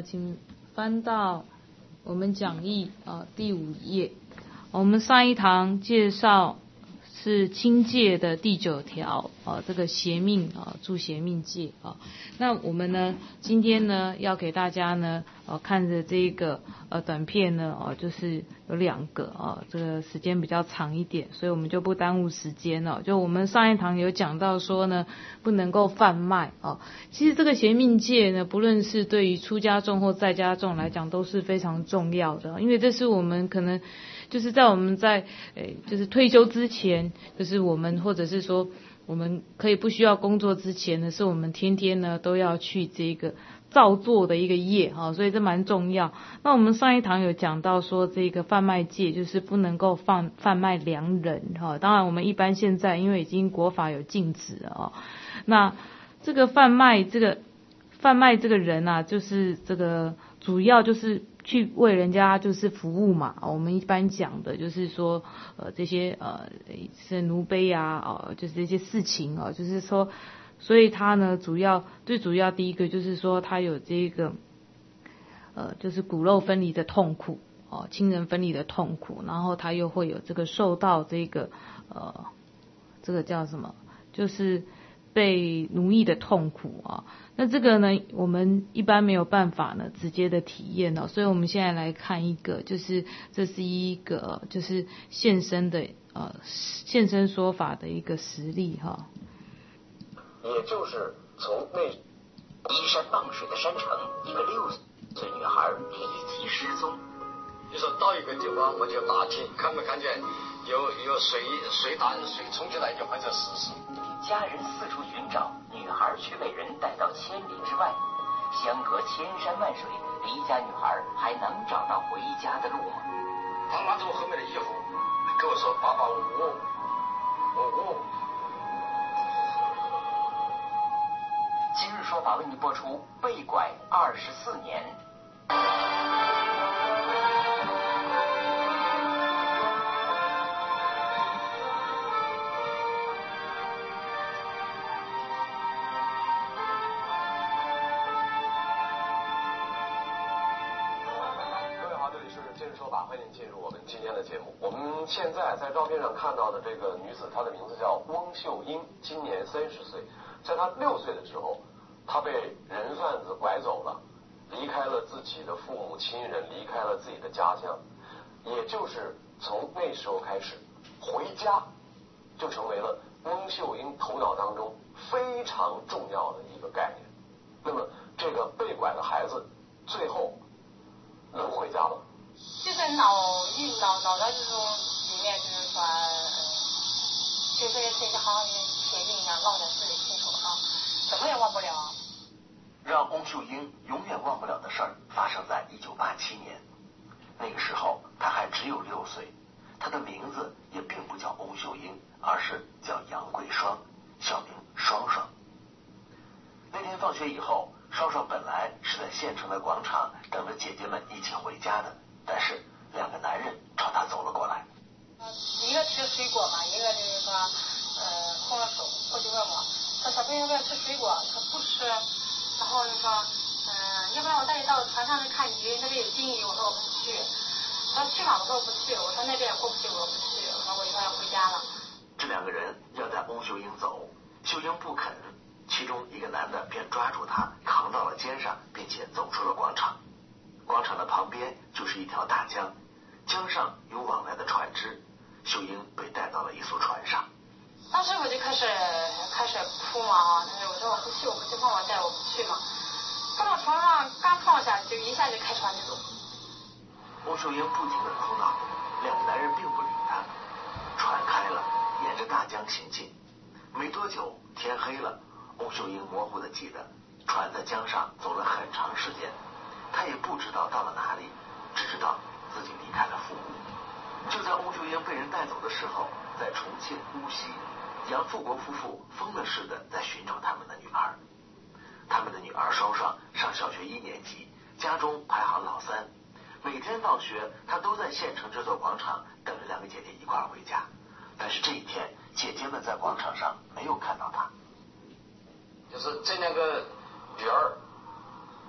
请翻到我们讲义第5页。我们上一堂介绍是清戒的第9条这个邪命助邪命戒那我们呢今天呢要给大家呢看着这个短片呢就是有2个这个时间比较长一点，所以我们就不耽误时间了。就我们上一堂有讲到说呢，不能够贩卖其实这个邪命戒呢，不论是对于出家众或在家众来讲都是非常重要的，因为这是我们可能就是在我们在就是退休之前，就是我们或者是说我们可以不需要工作之前呢，是我们天天呢都要去这个造作的一个业所以这蛮重要。那我们上一堂有讲到说这个贩卖戒就是不能够贩卖良人当然我们一般现在因为已经国法有禁止了那这个贩卖这个人就是这个主要就是去为人家就是服务嘛，我们一般讲的就是说这些是奴婢就是这些事情就是说，所以他呢最主要第一个就是说他有这个就是骨肉分离的痛苦亲人分离的痛苦，然后他又会有这个受到这个这个叫什么，就是被奴役的痛苦那这个呢我们一般没有办法呢直接的体验所以我们现在来看一个，就是这是一个就是现身说法的一个实例也就是从那依山傍水的山城，一个6岁女孩离奇失踪。 就说到一个地方我就打听看没看见有水冲进来就或者死。 家人四处寻找，女孩却被人带到千里之外，相隔千山万水，离家女孩还能找到回家的路吗？ 他拉着我后面的衣服跟我说：“爸爸，我。” 今日说法为你播出被拐24年。 欢迎进入我们今天的节目。我们现在在照片上看到的这个女子，她的名字叫翁秀英，今年30岁。在她6岁的时候，她被人贩子拐走了，离开了自己的父母亲人，离开了自己的家乡。也就是从那时候开始，回家就成为了翁秀英头脑当中非常重要的一个概念。那么这个被拐的孩子最后能回家吗？ 就在脑袋之中里面，就是说，就这件事情好像铁定一样烙在自己心头上，怎么也忘不了。 让翁秀英永远忘不了的事儿发生在1987年，那个时候她还只有6岁，她的名字也并不叫翁秀英，而是叫杨桂双，小名双双。那天放学以后，双双本来是在县城的广场等着姐姐们一起回家的，但是2个男人朝她走了过来。 一个吃水果嘛，一个就是说空了手，我就问我说小朋友要不要吃水果，他不吃，然后就说要不然我带你到船上去看鱼，那边有金鱼，我说我不去，他说去嘛，我说我不去，我说那边也过不去，我说不去，我说我以后要回家了。 这2个人要带翁秀英走，秀英不肯，其中一个男的便抓住她扛到了肩上，并且走出了广场。广场的旁边就是一条大江，江上有往来的船只，秀英被带到了一艘船上。 当时我就开始哭嘛但是我说我不去，放我带，我不去嘛。放到床上刚放下，就一下就开船就走。 翁秀英不停地哭闹，2个男人并不理她。船开了，沿着大江行进。没多久天黑了，翁秀英模糊地记得船在江上走了很长时间，她也不知道到了哪里，只知道自己离开了父母。就在翁秀英被人带走的时候，在重庆乌溪，杨富国夫妇疯了似的在寻找他们的女儿。他们的女儿双双上小学1年级，家中排行老3。每天放学，她都在县城这座广场等着2个姐姐一块回家。但是这一天，姐姐们在广场上没有看到她。 就是这2个女儿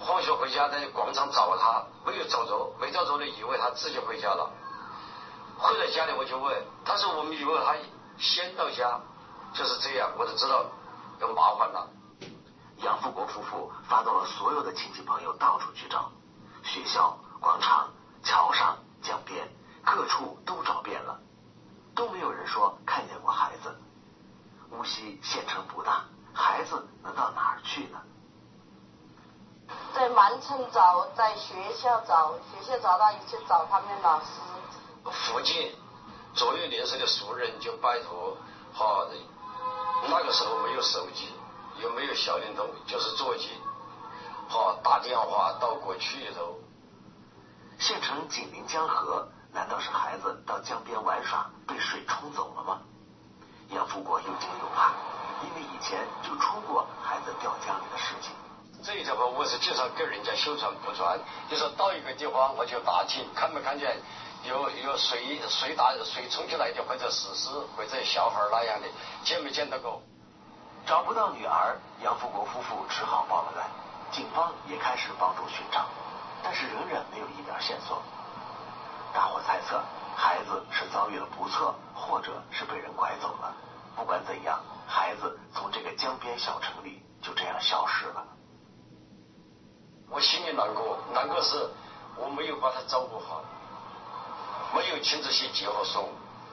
放学回家在广场找他，没有找着，没找着的以为他自己回家了。回到家里我就问，但是我们以为他先到家，就是这样，我就知道有麻烦了。 杨富国夫妇发动了所有的亲戚朋友到处去找，学校、广场、桥上、江边，各处都找遍了，都没有人说看见过孩子。无锡县城不大，孩子能到哪儿去呢？ 在满城找，在学校找，学校找到去找他们老师。 附近左右邻舍的熟人就拜托，那个时候没有手机，也没有小灵通，就是座机，打电话到过区里头。 县城紧邻江河，难道是孩子到江边玩耍被水冲走了吗？杨富国又惊又怕，因为以前就出过孩子掉江里的事情。 这一条话我是经常跟人家修传不传，就是到一个地方我就打听看没看见有水冲进来的，或者死尸或者小孩那样的，见没见到过。 找不到女儿，杨富国夫妇只好报了案，警方也开始帮助寻找，但是仍然没有一点线索。大伙猜测孩子是遭遇了不测，或者是被人拐走了。不管怎样，孩子从这个江边小城里就这样消失了。 我心里难过是我没有把他照顾好，没有亲自去接和送，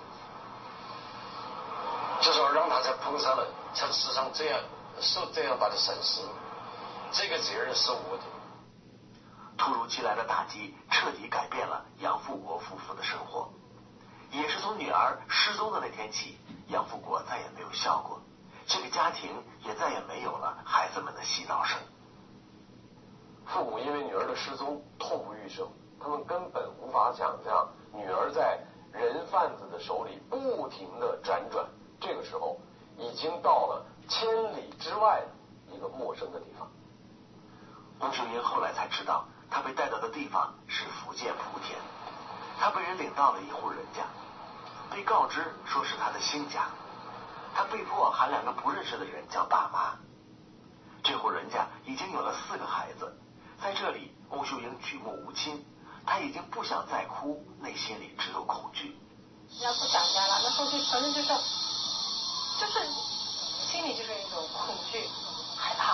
就说让他才碰上了，才吃上这样受这样大的损失，这个责任是我的。 突如其来的打击彻底改变了杨富国夫妇的生活，也是从女儿失踪的那天起，杨富国再也没有笑过，这个家庭也再也没有了孩子们的嬉闹声。 父母因为女儿的失踪痛不欲生，他们根本无法想象女儿在人贩子的手里不停的辗转，这个时候已经到了千里之外的一个陌生的地方。 翁秀英后来才知道，她被带到的地方是福建莆田，她被人领到了一户人家，被告知说是她的新家，她被迫喊2个不认识的人叫爸妈。这户人家已经有了4个孩子，在这里翁秀英举目无亲，她已经不想再哭，内心里只有恐惧。 要不想家了，那时候就反正就是心里就是一种恐惧害怕。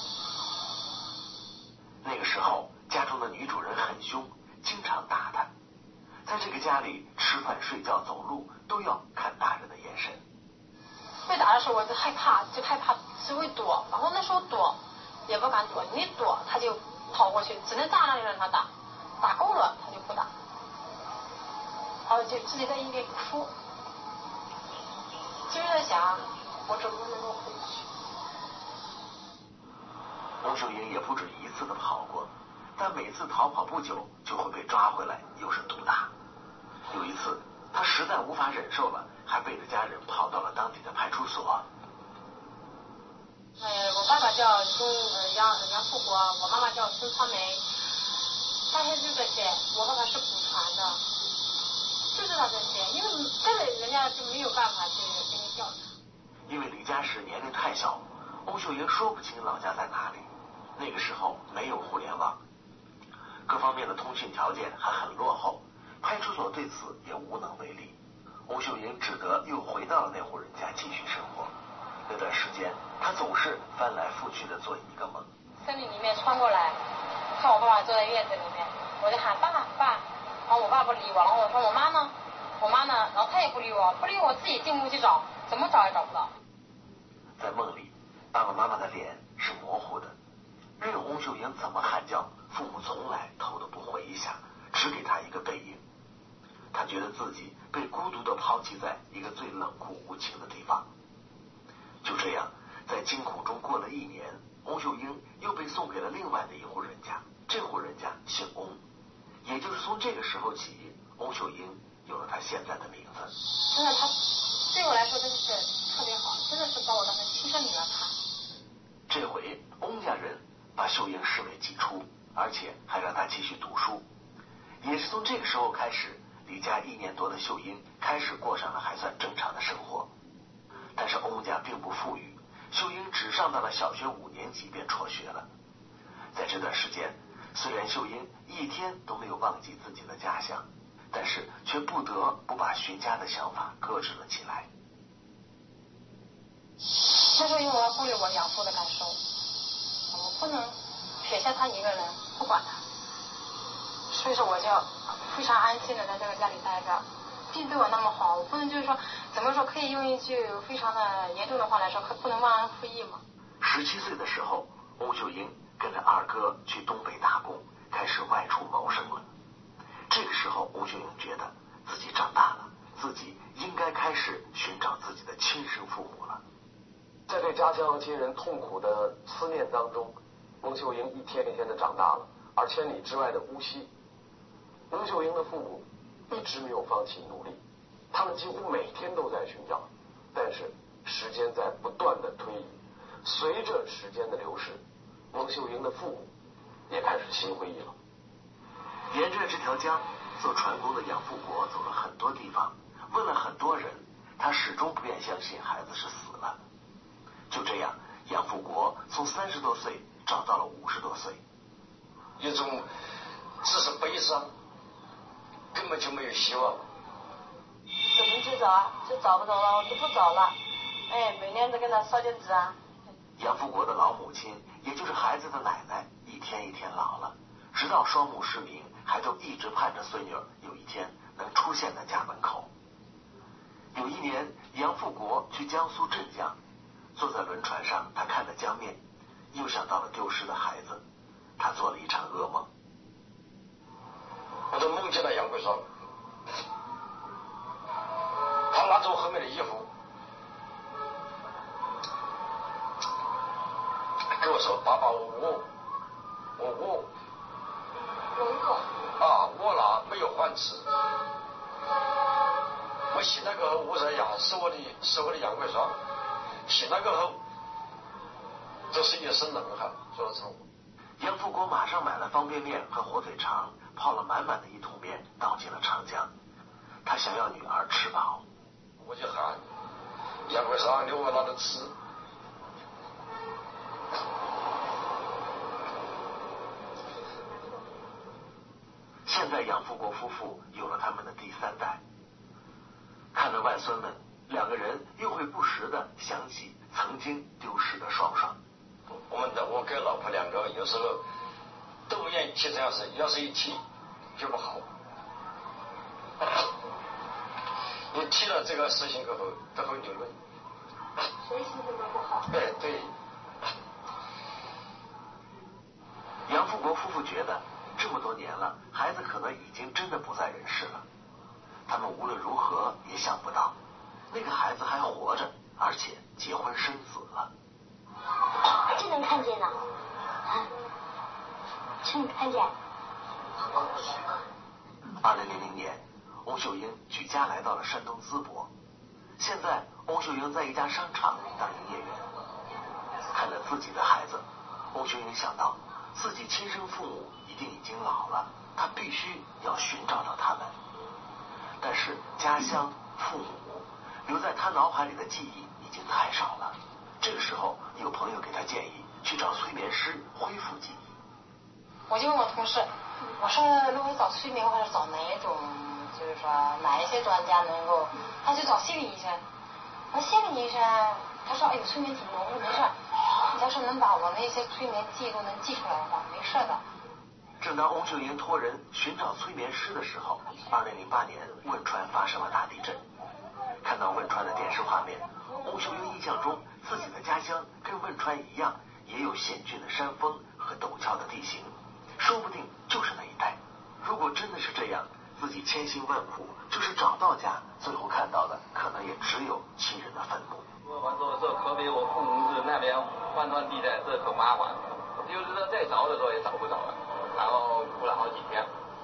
那个时候家中的女主人很凶，经常打她，在这个家里吃饭睡觉走路都要看大人的眼神。 被打的时候我就害怕，只会躲，然后那时候躲也不敢躲，你躲他就跑过去，只能站那里让他打，打够了他就不打，然后就自己在一边哭，就是在想我怎么能够回去。 翁秀英也不止一次的跑过，但每次逃跑不久就会被抓回来，又是毒打。有一次她实在无法忍受了，还背着家人跑到了当地的派出所。 我爸爸叫杨富国，我妈妈叫孙传梅，大概就这些。我爸爸是祖传的，就知道这些，因为这个人家就没有办法去给你调查。 因为离家时年龄太小，翁秀英说不清老家在哪里。那个时候没有互联网，各方面的通讯条件还很落后，派出所对此也无能为力。翁秀英只得又回到了那户人家继续生活。那段时间，她总是翻来覆去的做一个梦。 森林里面穿过来，看我爸爸坐在院子里面，我就喊爸爸，然后我爸不理我，然后我说我妈呢，然后他也不理我，自己进屋去找，怎么找也找不到。 在梦里，爸爸妈妈的脸是模糊的，任翁秀英怎么喊叫，父母从来头都不回一下，只给她一个背影。她觉得自己被孤独地抛弃在一个最冷酷无情的地方。就这样，在惊恐中过了1年，翁秀英又被送给了另外的一户人家，这户人家姓翁，也就是从这个时候起，翁秀英有了她现在的名字。 真的，他对我来说真的是特别好，真的是把我当成亲生女儿看。 这回翁家人把秀英视为己出，而且还让她继续读书。也是从这个时候开始，离家1年多的秀英开始过上了还算正常的生活。但是翁家并不富裕，秀英只上到了小学5年级便辍学了。 在这段时间，虽然秀英一天都没有忘记自己的家乡，但是却不得不把寻家的想法搁置了起来。 那时候因为我要顾虑我养父的感受，我不能撇下他一个人不管他，所以说我就非常安心的在这个家里待着。弟弟对我那么好，我不能就是说怎么说，可以用一句非常的严重的话来说，可不能忘恩负义嘛。 17岁的时候，翁秀英跟着二哥去东北打工，开始外出谋生了。这个时候，翁秀英觉得自己长大了，自己应该开始寻找自己的亲生父母了。 在对家乡和亲人痛苦的思念当中，翁秀英一天一天的长大了。而千里之外的无锡，翁秀英的父母一直没有放弃努力，他们几乎每天都在寻找。但是时间在不断的推移，随着时间的流逝，翁秀英的父母也开始心灰意冷。 沿着这条江，做船工的杨富国走了很多地方，问了很多人，他始终不愿相信孩子是死了。就这样，杨富国从30多岁找到了50多岁， 一种只是悲伤，根本就没有希望。 怎么去找啊？就找不着了，我就不找了。哎，每年都跟他烧点纸啊。 杨富国的老母亲，也就是孩子的奶奶，一天一天老了，直到双目失明，还都一直盼着孙女有一天能出现在家门口。有一年，杨富国去江苏镇江，坐在轮船上，他看着江面，又想到了丢失的孩子，他做了一场噩梦。 我就梦见了杨桂双，他拿着我后面的衣服，跟我说：“爸爸，我饿了，没有饭吃。”我醒了过后，我说：“呀，是我的杨桂双。”醒了过后，这是一身冷汗，说实话。 杨富国马上买了方便面和火腿肠，泡了满满的一桶面，倒进了长江。他想要女儿吃饱。 我就喊杨桂双，你我哪能吃？ 现在杨富国夫妇有了他们的第3代，看着外孙们，两个人又会不时的想起曾经丢失的双双。 我跟老婆两个有时候都不愿意提这样事，要是一提就不好。你提了这个事情过后，都会扭论。 谁心情都不好。 对。 杨富国夫妇觉得这么多年了，孩子可能已经真的不在人世了。他们无论如何也想不到，那个孩子还活着，而且结婚生子了。 这能看见呢？这能看见。 2000年，翁秀英举家来到了山东淄博。现在，翁秀英在一家商场当营业员。看着自己的孩子，翁秀英想到自己亲生父母一定已经老了，她必须要寻找到他们。但是家乡、父母留在她脑海里的记忆已经太少了。这个时候，有朋友给她建议去找催眠师恢复记忆。 我就问我同事，我说如果找催眠或者找哪一种，就是说哪一些专家能够，他就找心理医生。我说心理医生，他说哎呦催眠挺浓，我说没事，你要是能把我那些催眠记录能记出来的话，没事的。 正当翁秀英托人寻找催眠师的时候，2008年汶川发生了大地震。看到汶川的电视画面，翁秀英印象中自己的家乡跟汶川一样，也有险峻的山峰和陡峭的地形，说不定就是那一带。如果真的是这样，自己千辛万苦就是找到家，最后看到的可能也只有亲人的坟墓。 我说这河北我父母是那边汶川地带，这可麻烦了，就是说再找的时候也找不着了，然后哭了好几天。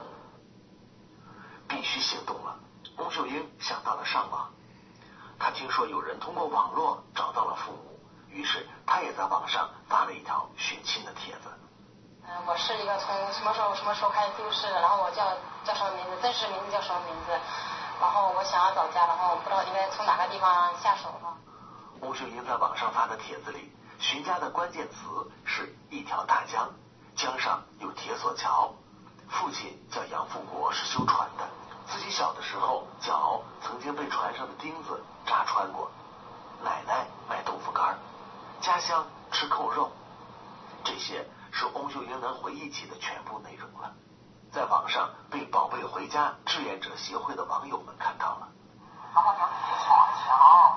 必须行动了，翁秀英想到了上网。她听说有人通过网络找到了父母，于是她也在网上发了一条寻亲的帖子。 我是一个从什么时候开始丢失的，然后我叫什么名字，真实名字叫什么名字，然后我想要找家，然后我不知道应该从哪个地方下手了。 翁秀英在网上发的帖子里，寻家的关键词是一条大江， 江上有铁索桥，父亲叫杨富国，是修船的，自己小的时候脚曾经被船上的钉子扎穿过。奶奶卖豆腐干，家乡吃扣肉，这些是翁秀英能回忆起的全部内容了。在网上被宝贝回家志愿者协会的网友们看到了。 然后有铁索桥，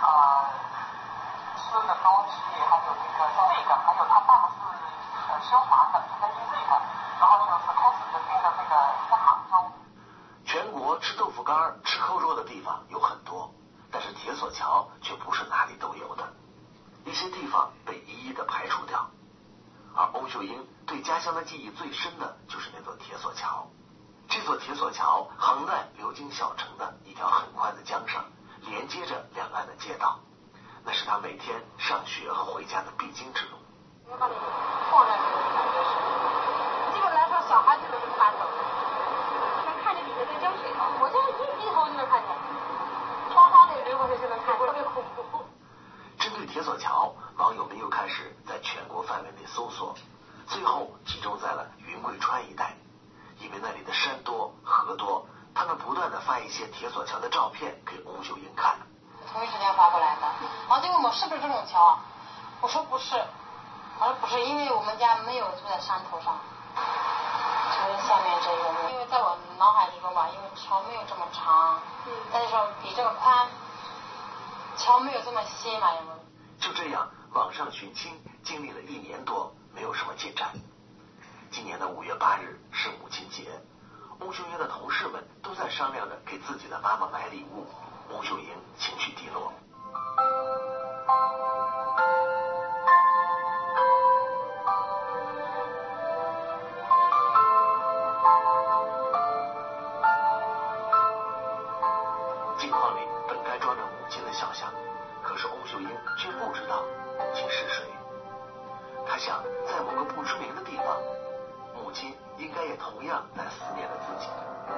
吃的东西，还有这个，还有他爸爸是修船的，是这个，然后就是开始就订的这个一个杭州。 全国吃豆腐干、吃扣肉的地方有很多，但是铁索桥却不是哪里都有的，一些地方被一一的排除掉。而翁秀英对家乡的记忆最深的就是那座铁索桥。这座铁索桥横在流经小城的一条很宽的江上，连接着两岸的街道，那是他每天上学和回家的必经之路。 我把你放在这个地方就是，基本来说小孩子都能看到，能看见里面在浇水，我这一低头就能看见，哗哗的流过去就能看，特别恐怖。 针对铁索桥，网友们又开始在全国范围内搜索，最后集中在了云贵川一带，因为那里的山多河多，他们不断的发一些铁索桥的照片给翁秀英看。 同一时间发过来的，然后就问我是不是这种桥，我说不是，我说不是，因为我们家没有住在山头上，就是下面这个，因为在我脑海之中吧，因为桥没有这么长，但是说比这个宽，桥没有这么细嘛，因为。 就这样，网上寻亲经历了1年多，没有什么进展。今年的5月8日是母亲节，翁秀英的同事们都在商量着给自己的妈妈买礼物，翁秀英情绪低落。镜框里本该装着母亲的肖像，可是翁秀英却不知道母亲是谁。她想，在某个不知名的地方，母亲应该也同样在思念着自己。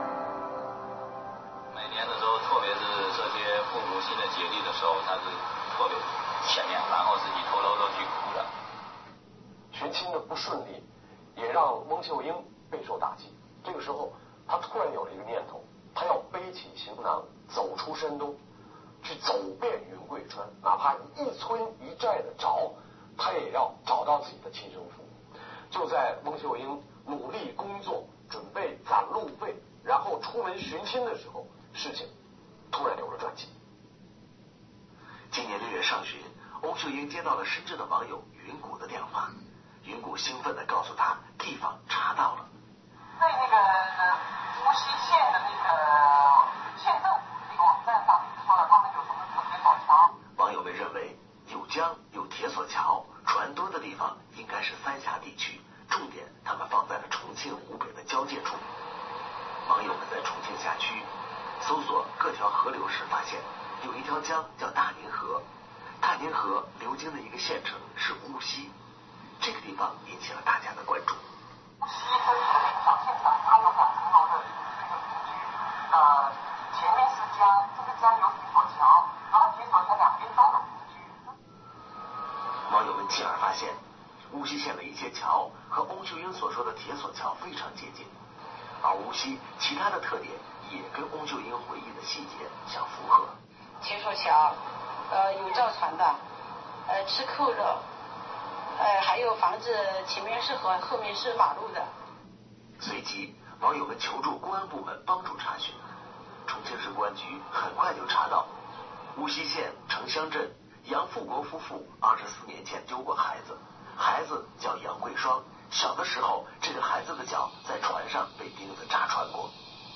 每年的时候，特别是这些父母亲的节日的时候，他是特别想念，然后自己偷偷的去哭的。 寻亲的不顺利，也让翁秀英备受打击。这个时候，她突然有了一个念头，她要背起行囊，走出山东，去走遍云贵川，哪怕一村一寨的找，她也要找到自己的亲生父母。就在翁秀英努力工作，准备攒路费，然后出门寻亲的时候，事情突然有了转机。 今年6月上旬，翁秀英接到了深圳的网友云谷的电话，云谷兴奋地告诉他，地方查到了， 在那个无锡县的那个县政府那个网站上说了，他们有什么铁索桥。 网友们认为，有江有铁索桥，船多的地方应该是三峡地区，重点他们放在了重庆湖北的交界处。网友们在重庆辖区搜索各条河流时发现，有一条江叫大宁河，大宁河流经的一个县城是乌溪，这个地方引起了大家的关注。 无锡这个小县城，它有2层楼的这个民居，前面是江，这个江有铁索桥，然后铁索桥两边都有民居。 网友们继而发现，无锡县的一些桥和翁秀英所说的铁索桥非常接近，而无锡其他的特点也跟翁秀英回忆的细节相符合。 铁索桥，有造船的，吃扣肉，还有房子前面是河，后面是马路的。 随即，网友们求助公安部门帮助查询。重庆市公安局很快就查到，无锡县城乡镇杨富国夫妇24年前丢过孩子，孩子叫杨贵双，小的时候这个孩子的脚在船上被钉子扎穿过。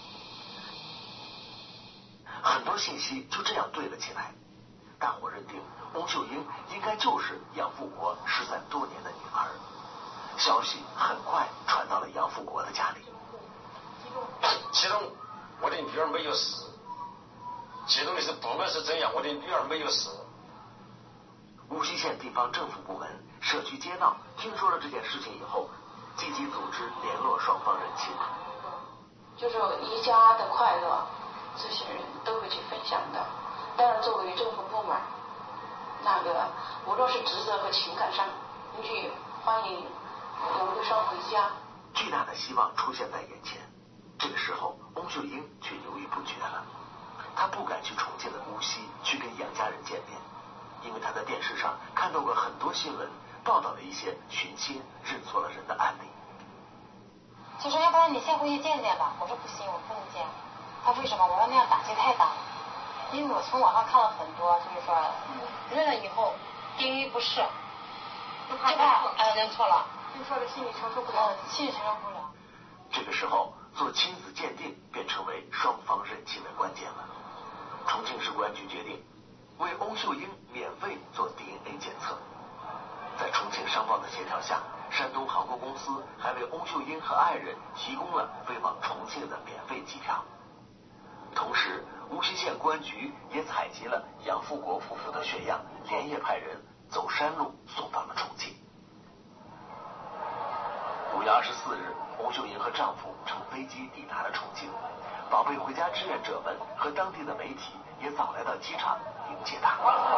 很多信息就这样对了起来，大伙认定翁秀英应该就是杨富国失散多年的女儿。消息很快传到了杨富国的家里。 其中我的女儿没有死，其中的是不管是怎样，我的女儿没有死。 无锡县地方政府部门、社区街道听说了这件事情以后，积极组织联络双方人亲。 就是一家的快乐，这些人都会去分享的。当然，作为政府部门，那个无论是职责和情感上，你去欢迎我们就捎回家。 巨大的希望出现在眼前，这个时候翁秀英却犹豫不决了。她不敢去重庆的无锡去跟杨家人见面，因为她在电视上看到过很多新闻，报道了一些寻亲认错了人的案例。 就说要不然你先回去见见吧。我说不行，我不能见。他为什么？我说那样打击太大了。因为我从网上看了很多，就是说认了以后定义不是，就怕认错了， 认错了心里承受不了， 心里承受不了。 这个时候做亲子鉴定便成为双方认亲的关键了。重庆市公安局决定为翁秀英免费做 DNA 检测。在重庆商报的协调下，山东航空公司还为翁秀英和爱人提供了飞往重庆的免费机票。同时，无锡县公安局也采集了杨富国夫妇的血样，连夜派人走山路送到了重庆。5月24日，翁秀英和丈夫乘飞机抵达了重庆，宝贝回家志愿者们和当地的媒体也早来到机场迎接她。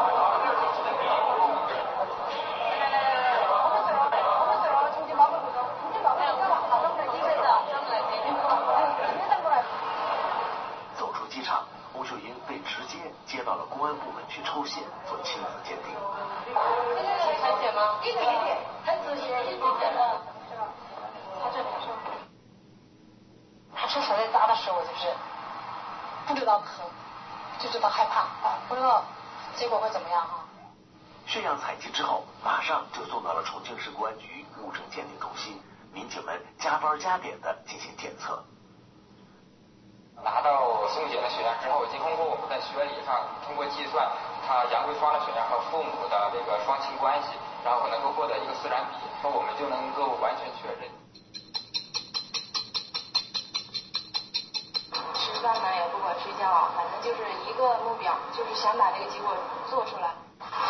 走出机场，翁秀英被直接接到了公安部门去抽血做亲子鉴定。 采血吗？一点点，很仔细，一点点的。他这里是，他吃手在扎的时候就是不知道疼，就知道害怕啊，不知道结果会怎么样啊。 血样采集之后，马上就送到了重庆市公安局物证鉴定中心，民警们加班加点的进行检测。 拿到送检的血样之后，经通过我们在学理上通过计算他杨贵芳的血样和父母的这个双亲关系，然后能够获得一个自然比，说我们就能够完全确认。 吃饭呢也不管睡觉啊，反正就是一个目标，就是想把这个结果做出来。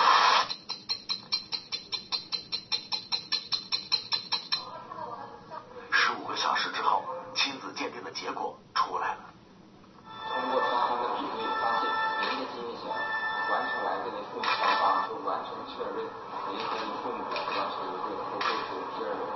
15个小时之后，亲子鉴定的结果出来了。 通过双方的比对，发现您的基因型完全来自于父母双方都完成确认，您和你父母的死亡时间都会是第二人。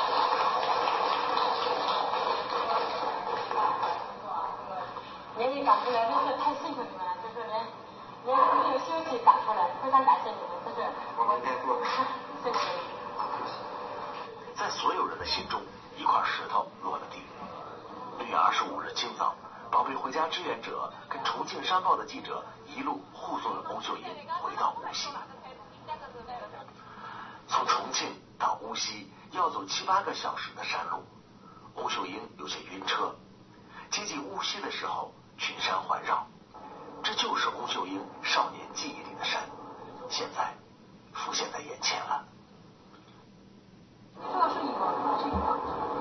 连你赶出来，真是太辛苦你们了，就是连没有休息赶出来，非常感谢你们，真是。 我们在做。 谢谢你们。 在所有人的心中，一块石头落了地。6月25日清早，宝贝回家志愿者跟重庆商报的记者一路护送了翁秀英回到无锡。从重庆到无锡要走7、8个小时的山路，翁秀英有些晕车。接近无锡的时候，群山环绕，这就是翁秀英少年记忆里的山，现在浮现在眼前了。 这个是一个，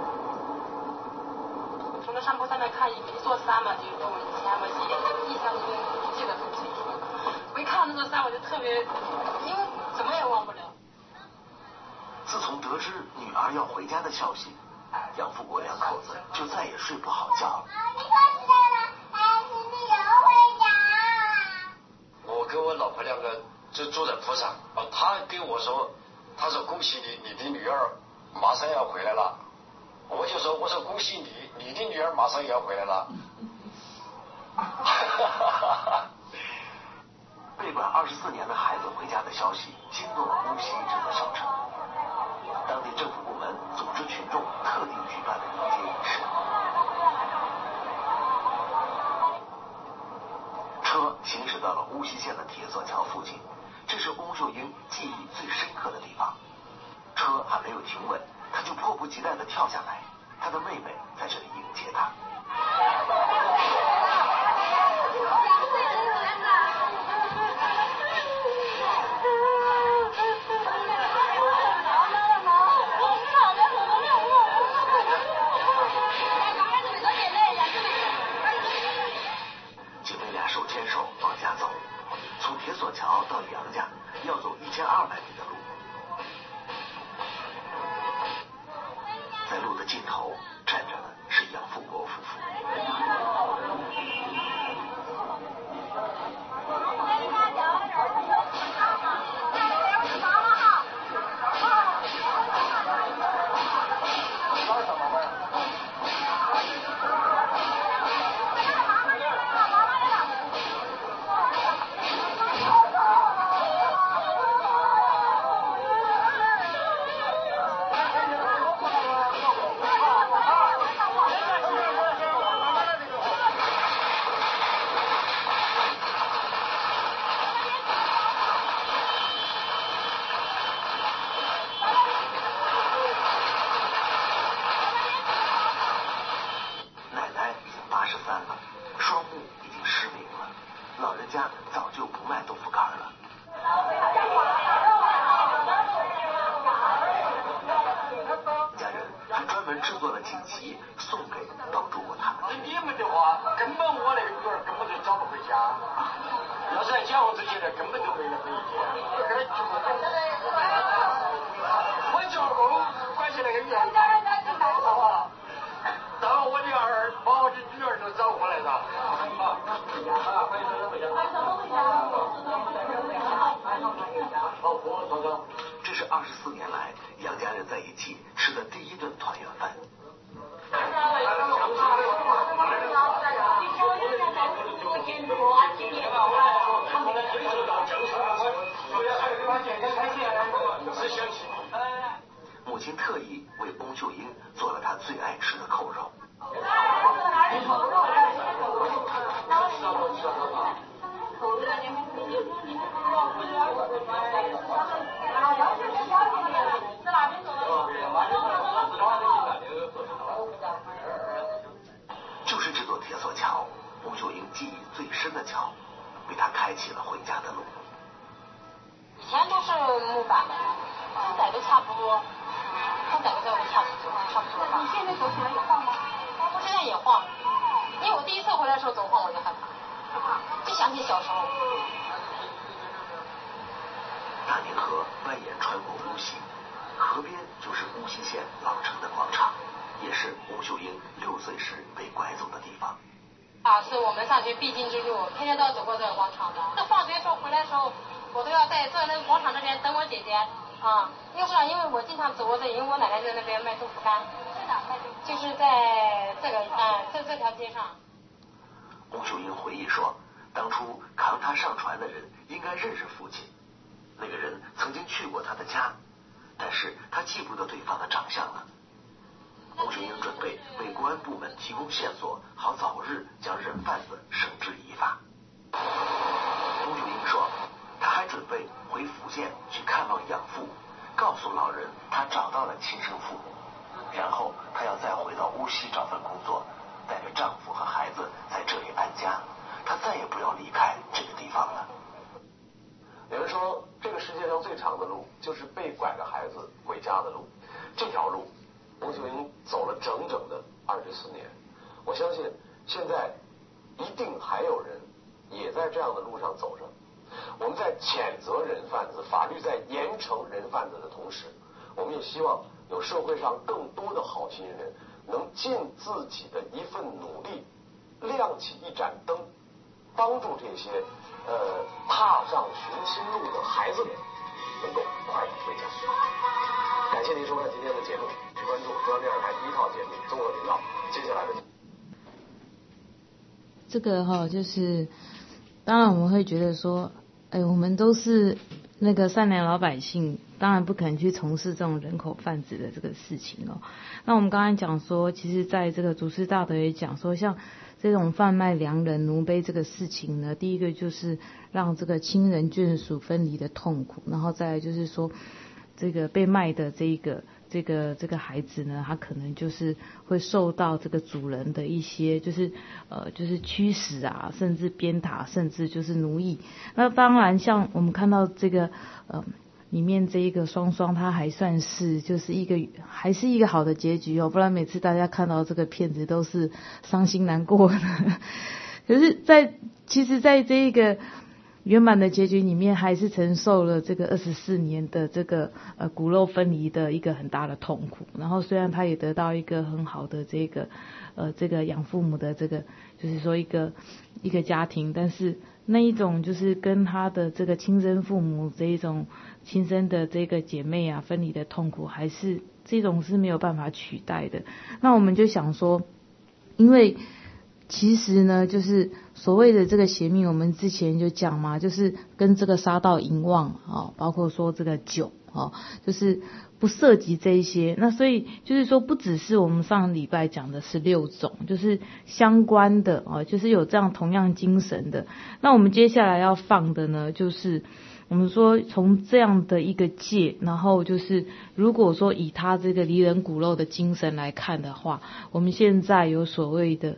从这山坡上面看一座山嘛，就是我以前我印象中记得很清楚。我一看到那座山，我就特别，因为怎么也忘不了。 自从得知女儿要回家的消息，杨富国两口子就再也睡不好觉了。 我跟我老婆两个就坐在铺上，他跟我说，他说恭喜你，你的女儿马上要回来了。我说恭喜你，你的女儿马上也要回来了。 被拐24年的孩子回家的消息惊动了无锡这座小城，当地政府部门组织群众特地举办了迎接仪式。车行驶到了无锡县的铁索桥附近，这是翁秀英记忆最深刻的地方。车还没有停稳，他就迫不及待地跳下来，他的妹妹在这里迎接他。姐妹俩手牵手往家走，从铁索桥到杨家要走1200米的路。在路的尽头站着的是杨富国夫妇。 家早就不卖豆腐干了。家人还专门制作了锦旗送给帮助过他们。 你们的话，根本我那个女儿根本就找不回家。要是来讲我这些人，根本就没人回去。我教工关系那个女儿，到我女儿把我的女儿都找过来了。 这是24年来杨家人在一起吃的第一顿团圆饭。母亲特意为翁秀英做了她最爱吃的扣肉。就是这座铁索桥，翁秀英记忆最深的桥，为她开启了回家的路。 以前都是木板的，现在都差不多，现在都差不多吧。你现在走起来也晃吗？我现在也晃，因为我第一次回来的时候走晃我就害怕，就想起小时候。 大宁河蜿蜒穿过乌溪，河边就是乌溪县老城的广场，也是翁秀英6岁时被拐走的地方。 是我们上学必经之路，天天都要走过这个广场的。那放学时候回来的时候，我都要在坐那个广场那边等我姐姐啊。因为我经常走过这，因为我奶奶在那边卖豆腐干。在哪卖豆腐？就是在这个这条街上。 翁秀英回忆说，当初扛她上船的人应该认识父亲，那个人曾经去过他的家，但是他记不得对方的长相了。翁秀英准备为公安部门提供线索，好早日将人贩子绳之以法。翁秀英说，他还准备回福建去看望养父，告诉老人他找到了亲生父母，然后他要再回到乌溪找份工作，带着丈夫和孩子在这里安家，他再也不要离开这个地方了。 有人说，这个世界上最长的路就是被拐的孩子回家的路。这条路，翁秀英走了整整的24年。我相信，现在一定还有人也在这样的路上走着。我们在谴责人贩子，法律在严惩人贩子的同时，我们也希望有社会上更多的好心人能尽自己的一份努力，亮起一盏灯，帮助这些踏上寻亲路的孩子们能够快乐回家。感谢您收看今天的节目，请关注中央电视台第一套节目《综合频道》接下来的。 这个就是当然我们会觉得说，我们都是那个善良老百姓，当然不可能去从事这种人口贩子的这个事情哦。那我们刚才讲说，其实在这个祖师大德也讲说，像这种贩卖良人奴婢这个事情呢，第一个就是让这个亲人眷属分离的痛苦，然后再来就是说，这个被卖的这个孩子呢，他可能就是会受到这个主人的一些就是驱使啊，甚至鞭打，甚至就是奴役。那当然像我们看到这个里面这一个双双，他还算是就是还是一个好的结局哦，不然每次大家看到这个片子都是伤心难过的。可是其实在这一个圆满的结局里面，还是承受了这个24年的这个骨肉分离的一个很大的痛苦。然后虽然他也得到一个很好的这个养父母的这个就是说一个家庭，但是那一种就是跟他的这个亲生父母这一种亲生的这个姐妹啊分离的痛苦，还是这种是没有办法取代的。那我们就想说，因为其实呢，就是所谓的这个邪命，我们之前就讲嘛，就是跟这个杀盗淫妄啊，包括说这个酒啊，就是不涉及这一些。那所以就是说，不只是我们上礼拜讲的是6种，就是相关的啊，就是有这样同样精神的。那我们接下来要放的呢，就是我们说从这样的一个戒，然后就是如果说以他这个离人骨肉的精神来看的话，我们现在有所谓的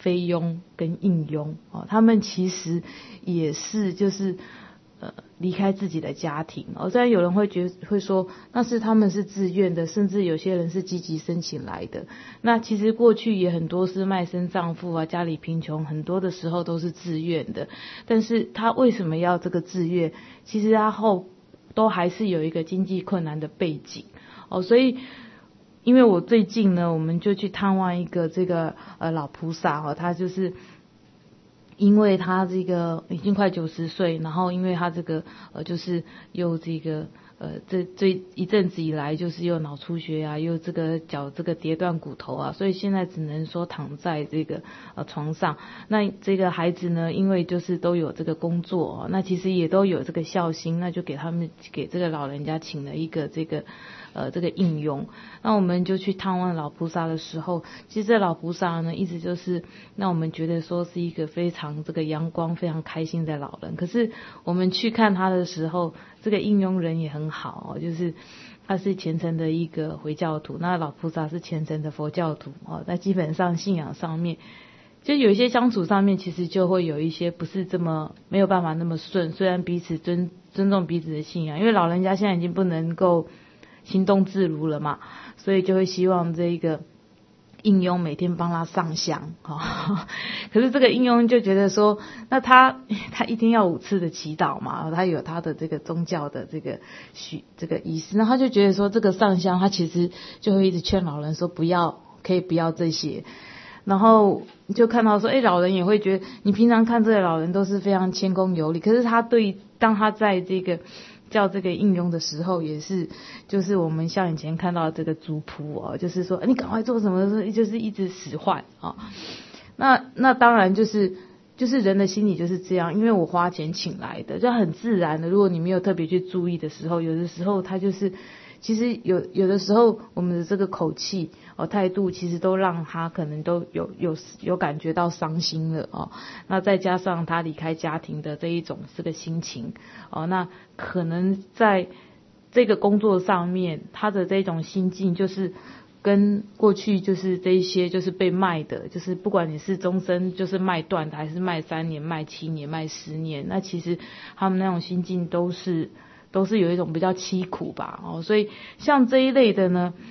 菲佣跟应佣他们其实也是就是离开自己的家庭虽然有人会说那是他们是自愿的，甚至有些人是积极申请来的。那其实过去也很多是卖身葬父啊，家里贫穷，很多的时候都是自愿的。但是他为什么要这个自愿？其实他都还是有一个经济困难的背景所以因为我最近呢，我们就去探望一个这个老菩萨他就是因为他这个已经快90岁，然后因为他这个就是又这个这一阵子以来就是又脑出血啊，又这个脚这个跌断骨头啊，所以现在只能说躺在这个床上。那这个孩子呢，因为就是都有这个工作那其实也都有这个孝心，那就给这个老人家请了一个这个应佣。那我们就去探望老菩萨的时候，其实这老菩萨呢一直就是让我们觉得说是一个非常这个阳光非常开心的老人。可是我们去看他的时候，这个应佣人也很好就是他是虔诚的一个回教徒，那老菩萨是虔诚的佛教徒那基本上信仰上面就有一些相处上面其实就会有一些不是这么没有办法那么顺，虽然彼此尊重彼此的信仰，因为老人家现在已经不能够行动自如了嘛，所以就会希望这个应佣每天帮他上香可是这个应佣就觉得说，那他一天要5次的祈祷嘛，他有他的这个宗教的这个仪式，那他就觉得说这个上香他其实就会一直劝老人说可以不要这些。然后就看到说老人也会觉得你平常看这个老人都是非常谦恭有礼，可是当他在这个叫这个应佣的时候，也是就是我们像以前看到这个族仆就是说你赶快做什么，就是一直使唤那当然就是人的心理就是这样，因为我花钱请来的，就很自然的。如果你没有特别去注意的时候，有的时候他就是其实有的时候我们的这个口气态度其实都让他可能都有感觉到伤心了那再加上他离开家庭的这一种这个心情那可能在这个工作上面他的这种心境就是跟过去就是这一些就是被卖的，就是不管你是终身就是卖断的，还是卖3年卖7年卖10年，那其实他们那种心境都是有一种比较凄苦吧所以像这一类的呢，